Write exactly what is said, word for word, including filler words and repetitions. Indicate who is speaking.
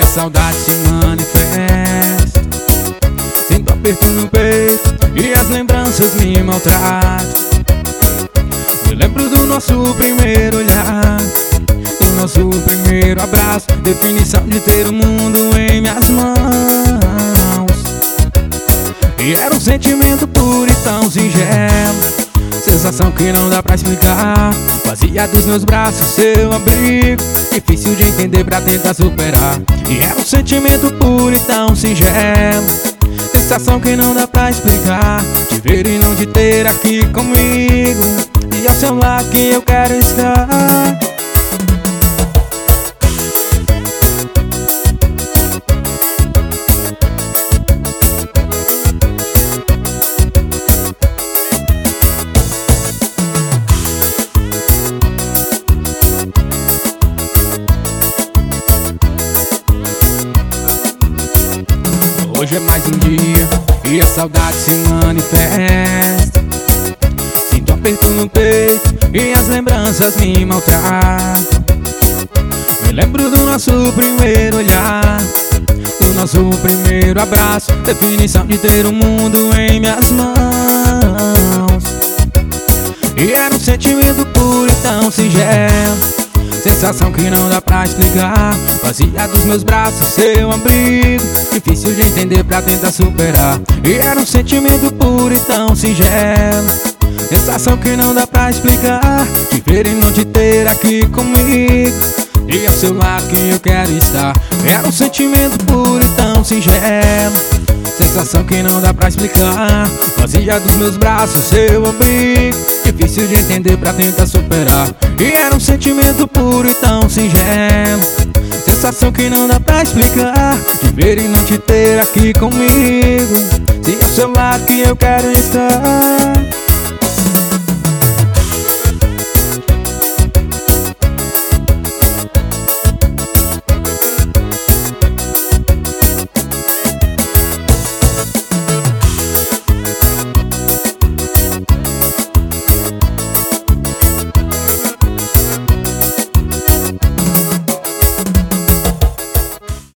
Speaker 1: saudade se manifesta. Sinto aperto no peito e as lembranças me maltratam. Me lembro do nosso primeiro olhar, do nosso primeiro abraço, definição de ter o mundo em minhas mãos. E era um sentimento puro e tão singelo, sensação que não dá pra explicar. Fazia dos meus braços seu abrigo, difícil de entender pra tentar superar. E era um sentimento puro e tão singelo, sensação que não dá pra explicar. Te ver e não te ter aqui comigo, e ao seu lado que eu quero estar. Hoje é mais um dia e a saudade se manifesta. Sinto aperto no peito e as lembranças me maltratam. Me lembro do nosso primeiro olhar, do nosso primeiro abraço, definição de ter o mundo em minhas mãos. E era um sentimento puro e tão singelo, sensação que não dá pra explicar. Fazia dos meus braços seu abrigo, difícil de entender pra tentar superar. E era um sentimento puro e tão singelo, sensação que não dá pra explicar. Te ver e não te ter aqui comigo, e ao seu lado que eu quero estar. Era um sentimento puro e tão singelo, sensação que não dá pra explicar. Fazia dos meus braços seu abrigo, difícil de entender pra tentar superar. E era um sentimento puro e tão singelo, sensação que não dá pra explicar. De ver e não te ter aqui comigo, se ao seu lado que eu quero estar.